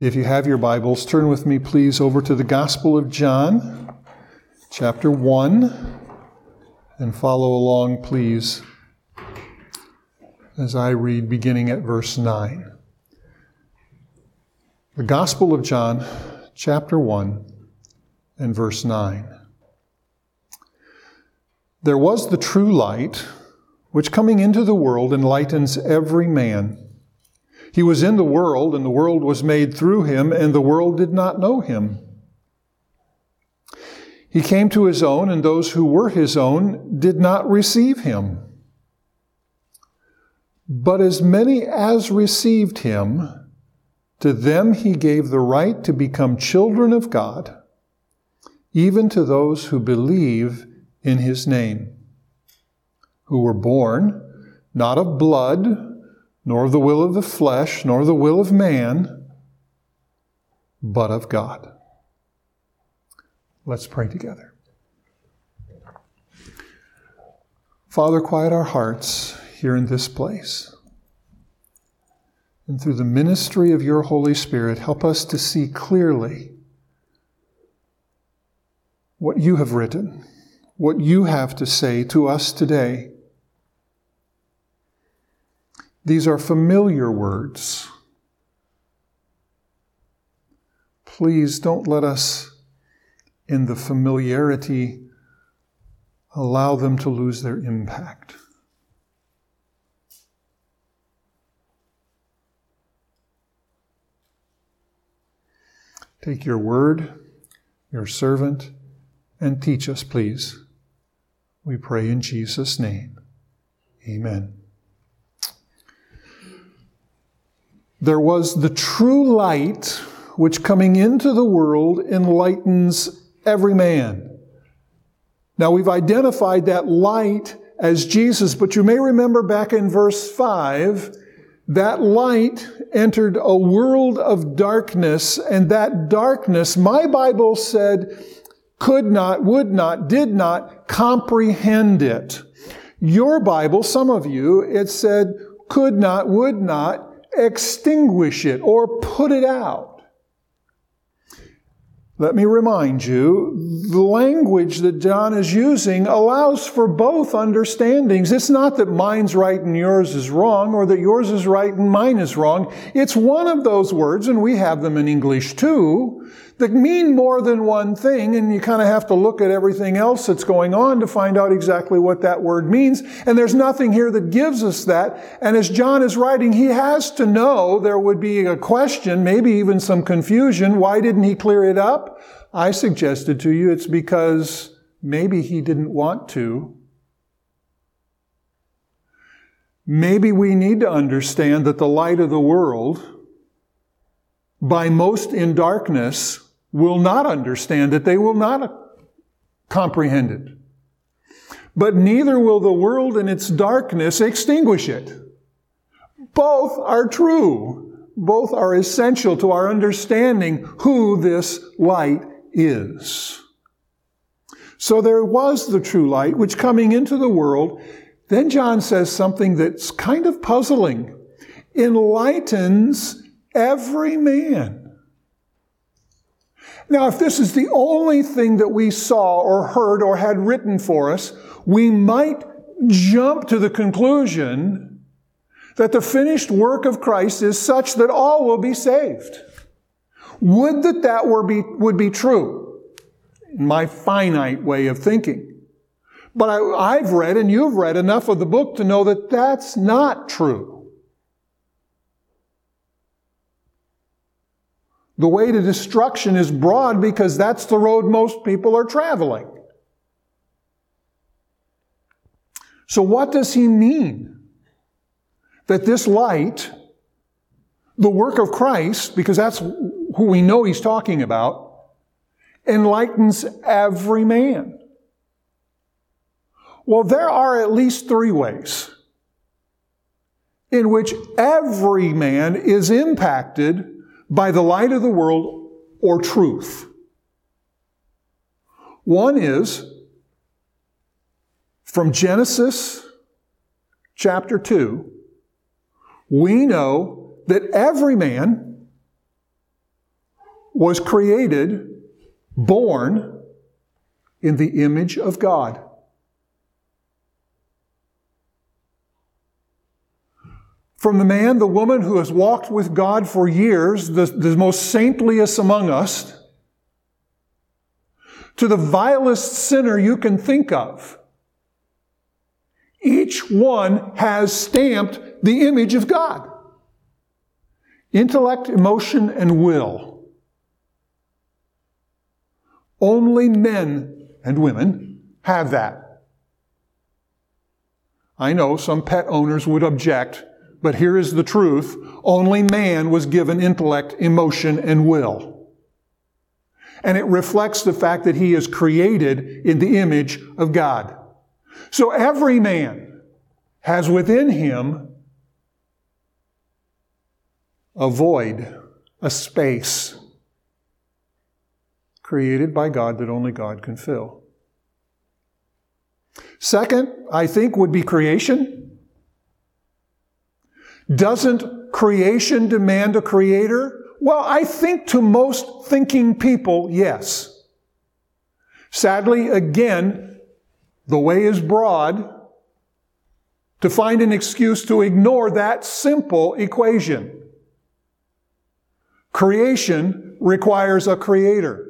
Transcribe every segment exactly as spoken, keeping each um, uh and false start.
If you have your Bibles, turn with me, please, over to the Gospel of John, chapter one, and follow along, please, as I read beginning at verse nine. The Gospel of John, chapter one, and verse nine. There was the true light, which coming into the world enlightens every man. He was in the world, and the world was made through him, and the world did not know him. He came to his own, and those who were his own did not receive him. But as many as received him, to them he gave the right to become children of God, even to those who believe in his name, who were born not of blood, nor of the will of the flesh, nor the will of man, but of God. Let's pray together. Father, quiet our hearts here in this place. And through the ministry of your Holy Spirit, help us to see clearly what you have written, what you have to say to us today. These are familiar words. Please don't let us, in the familiarity, allow them to lose their impact. Take your word, your servant, and teach us, please. We pray in Jesus' name. Amen. There was the true light, which coming into the world enlightens every man. Now we've identified that light as Jesus, but you may remember back in verse five, that light entered a world of darkness, and that darkness, my Bible said, could not, would not, did not comprehend it. Your Bible, some of you, it said, could not, would not extinguish it or put it out. Let me remind you, the language that John is using allows for both understandings. It's not that mine's right and yours is wrong, or that yours is right and mine is wrong. It's one of those words, and we have them in English too, that mean more than one thing, and you kind of have to look at everything else that's going on to find out exactly what that word means. And there's nothing here that gives us that. And as John is writing, he has to know there would be a question, maybe even some confusion. Why didn't he clear it up? I suggested to you it's because maybe he didn't want to. Maybe we need to understand that the light of the world, by most in darkness, will not understand it. They will not comprehend it. But neither will the world in its darkness extinguish it. Both are true. Both are essential to our understanding who this light is. So there was the true light, which coming into the world, then John says something that's kind of puzzling. Enlightens every man. Now, if this is the only thing that we saw or heard or had written for us, we might jump to the conclusion that the finished work of Christ is such that all will be saved. Would that that were be, would be true, in my finite way of thinking. But I, I've read, and you've read enough of the book to know that that's not true. The way to destruction is broad because that's the road most people are traveling. So what does he mean? That this light, the work of Christ, because that's who we know he's talking about, enlightens every man. Well, there are at least three ways in which every man is impacted by the light of the world or truth. One is from Genesis chapter two, we know that every man was created, born in the image of God. From the man, the woman who has walked with God for years, the, the most saintliest among us, to the vilest sinner you can think of, each one has stamped the image of God. Intellect, emotion, and will. Only men and women have that. I know some pet owners would object, but here is the truth. Only man was given intellect, emotion, and will. And it reflects the fact that he is created in the image of God. So every man has within him a void, a space created by God that only God can fill. Second, I think, would be creation. Doesn't creation demand a creator? Well, I think to most thinking people, yes. Sadly, again, the way is broad to find an excuse to ignore that simple equation. Creation requires a creator.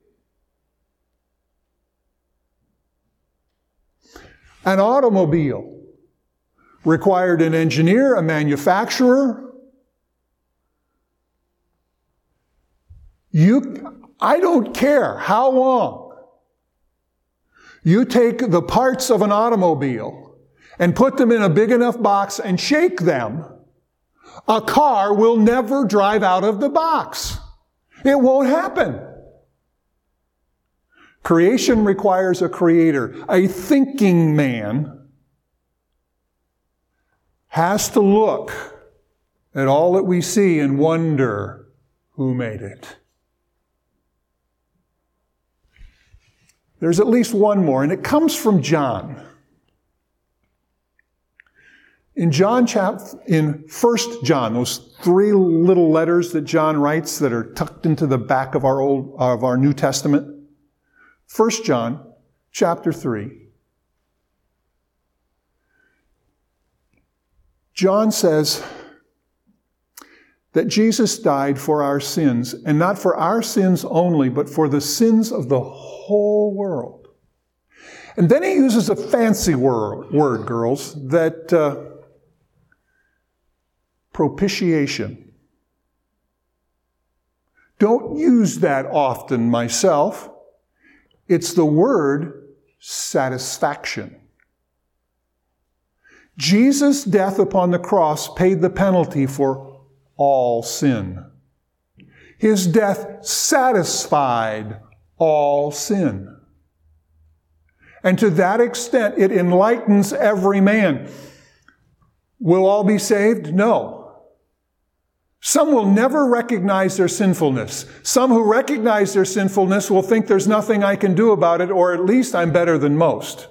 An automobile required an engineer, a manufacturer. You, I don't care how long you take the parts of an automobile and put them in a big enough box and shake them, a car will never drive out of the box. It won't happen. Creation requires a creator. A thinking man has to look at all that we see and wonder who made it. There's at least one more, and it comes from John. In John chapter, in First John, those three little letters that John writes that are tucked into the back of our old of our New Testament. First John chapter three. John says that Jesus died for our sins, and not for our sins only, but for the sins of the whole world. And then he uses a fancy word, word girls, that uh, propitiation. Don't use that often myself. It's the word satisfaction. Jesus' death upon the cross paid the penalty for all sin. His death satisfied all sin. And to that extent, it enlightens every man. Will all be saved? No. Some will never recognize their sinfulness. Some who recognize their sinfulness will think there's nothing I can do about it, or at least I'm better than most.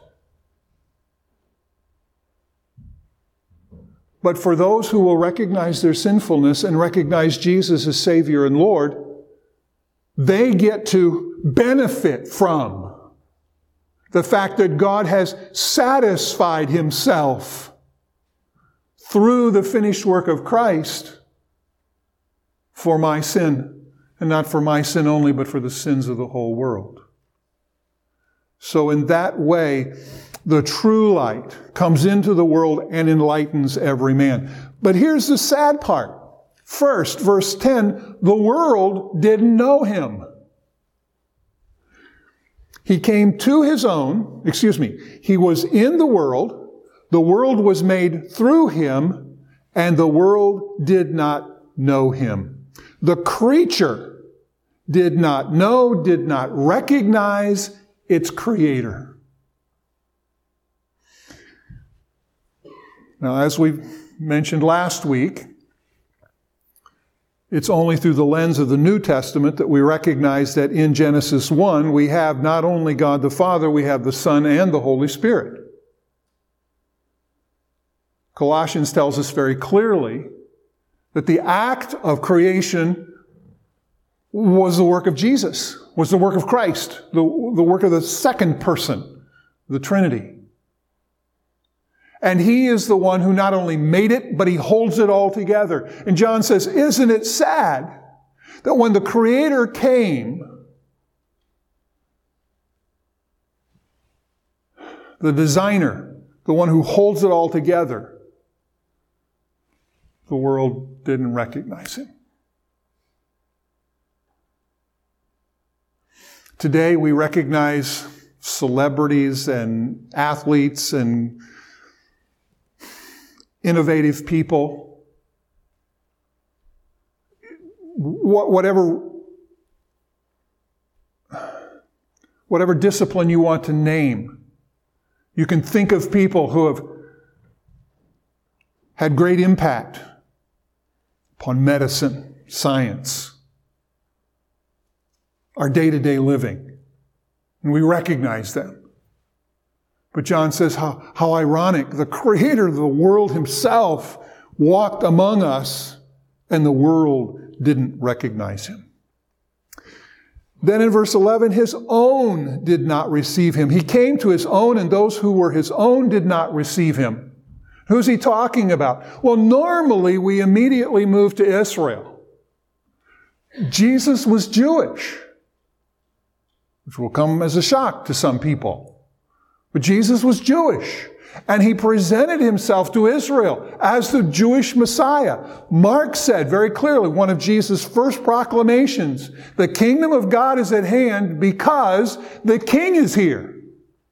But for those who will recognize their sinfulness and recognize Jesus as Savior and Lord, they get to benefit from the fact that God has satisfied Himself through the finished work of Christ for my sin, and not for my sin only, but for the sins of the whole world. So in that way, the true light comes into the world and enlightens every man. But here's the sad part. First, verse ten, the world didn't know Him. He came to His own, excuse me, He was in the world, the world was made through Him, and the world did not know Him. The creature did not know, did not recognize its Creator. Now, as we mentioned last week, it's only through the lens of the New Testament that we recognize that in Genesis one, we have not only God the Father, we have the Son and the Holy Spirit. Colossians tells us very clearly that the act of creation was the work of Jesus, was the work of Christ, the, the work of the second person, the Trinity. And he is the one who not only made it, but he holds it all together. And John says, isn't it sad that when the Creator came, the designer, the one who holds it all together, the world didn't recognize him. Today we recognize celebrities and athletes and innovative people. Whatever, whatever discipline you want to name, you can think of people who have had great impact upon medicine, science, our day-to-day living. And we recognize them. But John says how, how ironic. The Creator of the world himself walked among us, and the world didn't recognize him. Then in verse eleven, his own did not receive him. He came to his own, and those who were his own did not receive him. Who's he talking about? Well, normally we immediately move to Israel. Jesus was Jewish, which will come as a shock to some people. But Jesus was Jewish, and he presented himself to Israel as the Jewish Messiah. Mark said very clearly, one of Jesus' first proclamations, the kingdom of God is at hand because the king is here.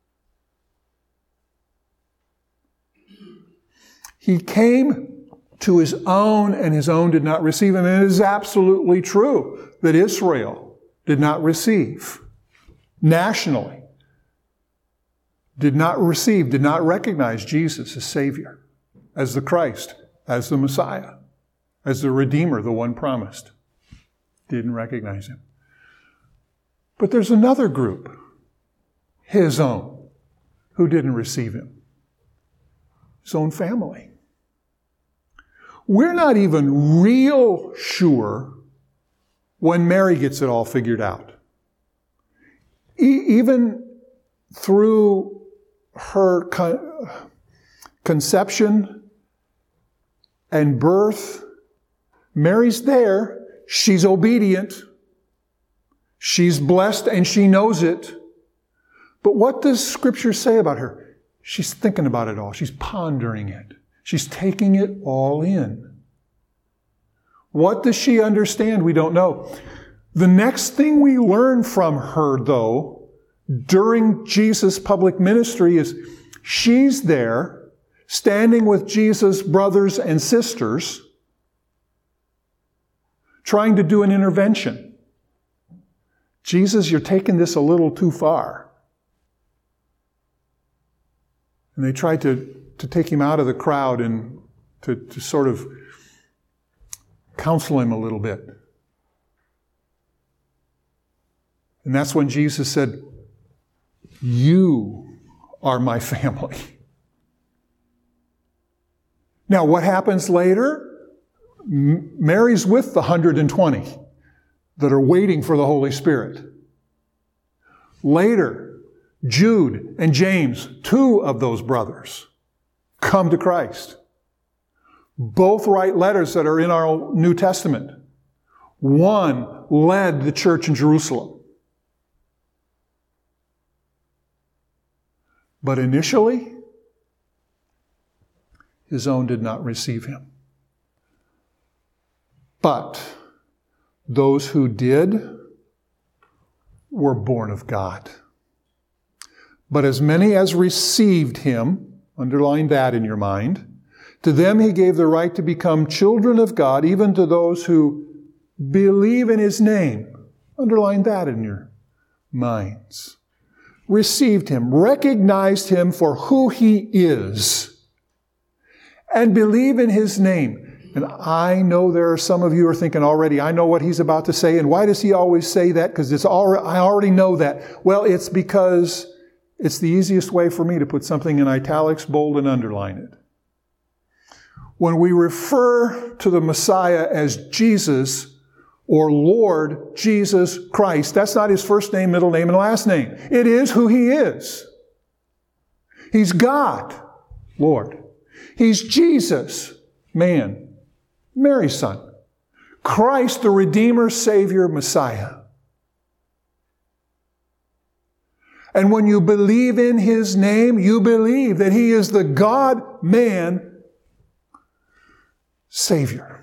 He came to his own, and his own did not receive him. And it is absolutely true that Israel did not receive nationally. Did not receive, did not recognize Jesus as Savior, as the Christ, as the Messiah, as the Redeemer, the one promised. Didn't recognize him. But there's another group, his own, who didn't receive him. His own family. We're not even real sure when Mary gets it all figured out. E- even through her con- conception and birth, Mary's there. She's obedient. She's blessed and she knows it. But what does Scripture say about her? She's thinking about it all. She's pondering it. She's taking it all in. What does she understand? We don't know. The next thing we learn from her, though, during Jesus' public ministry is she's there, standing with Jesus' brothers and sisters, trying to do an intervention. Jesus, you're taking this a little too far. And they tried to, to take him out of the crowd and to, to sort of counsel him a little bit. And that's when Jesus said, "You are my family." Now, what happens later? M- Mary's with the one hundred twenty that are waiting for the Holy Spirit. Later, Jude and James, two of those brothers, come to Christ. Both write letters that are in our New Testament. One led the church in Jerusalem. But initially, his own did not receive him. But those who did were born of God. But as many as received him, underline that in your mind, to them he gave the right to become children of God, even to those who believe in his name. Underline that in your minds. Received him, recognized him for who he is, and believe in his name. And I know there are some of you who are thinking already, I know what he's about to say, and why does he always say that? Because it's already, I already know that. Well, it's because it's the easiest way for me to put something in italics, bold, and underline it. When we refer to the Messiah as Jesus, or Lord Jesus Christ. That's not his first name, middle name, and last name. It is who he is. He's God, Lord. He's Jesus, man, Mary's son. Christ, the Redeemer, Savior, Messiah. And when you believe in his name, you believe that he is the God-man Savior.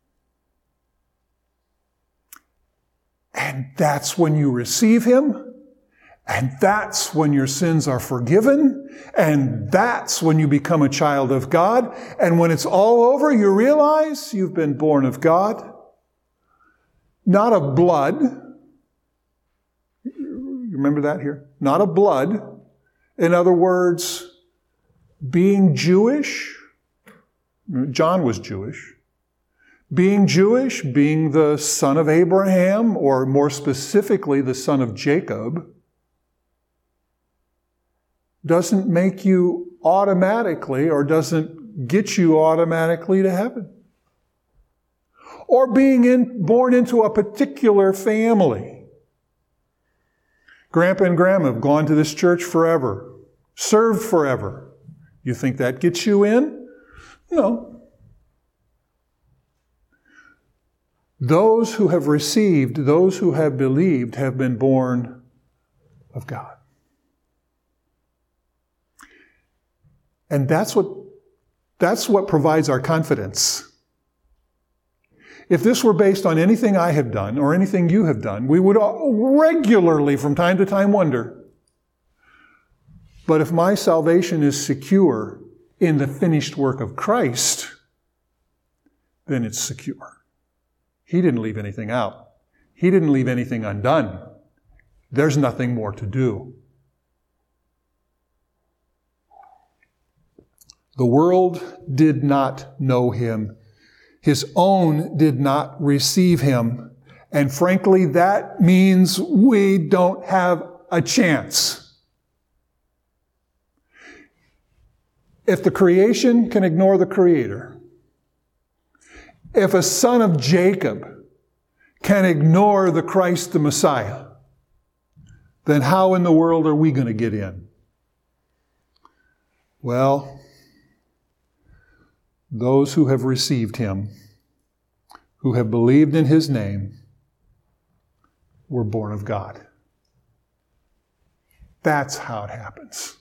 And that's when you receive him, and that's when your sins are forgiven, and that's when you become a child of God. And when it's all over, you realize you've been born of God, not of blood. Remember that here? Not of blood. In other words, being Jewish. John was Jewish. Being Jewish, being the son of Abraham, or more specifically, the son of Jacob, doesn't make you automatically, or doesn't get you automatically to heaven. Or being in, born into a particular family. Grandpa and Grandma have gone to this church forever, served forever. You think that gets you in? No. Those who have received, those who have believed, have been born of God. And that's what, that's what provides our confidence. If this were based on anything I have done or anything you have done, we would regularly from time to time wonder. But if my salvation is secure in the finished work of Christ, then it's secure. He didn't leave anything out. He didn't leave anything undone. There's nothing more to do. The world did not know him. His own did not receive him. And frankly, that means we don't have a chance. If the creation can ignore the Creator, if a son of Jacob can ignore the Christ, the Messiah, then how in the world are we going to get in? Well, those who have received him, who have believed in his name, were born of God. That's how it happens.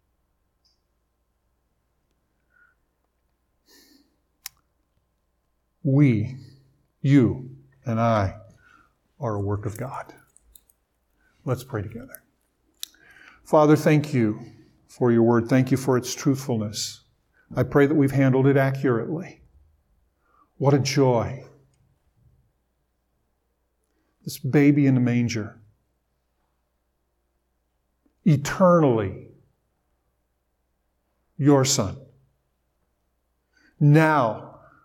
We, you, and I are a work of God. Let's pray together. Father, thank you for your word. Thank you for its truthfulness. I pray that we've handled it accurately. What a joy. This baby in the manger. Eternally, your son. Now,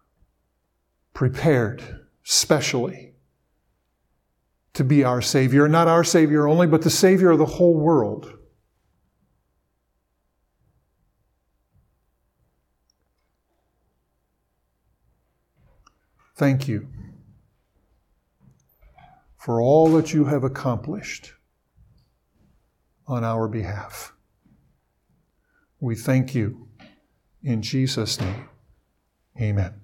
prepared specially to be our Savior. Not our Savior only, but the Savior of the whole world. Thank you for all that you have accomplished on our behalf. We thank you in Jesus' name. Amen.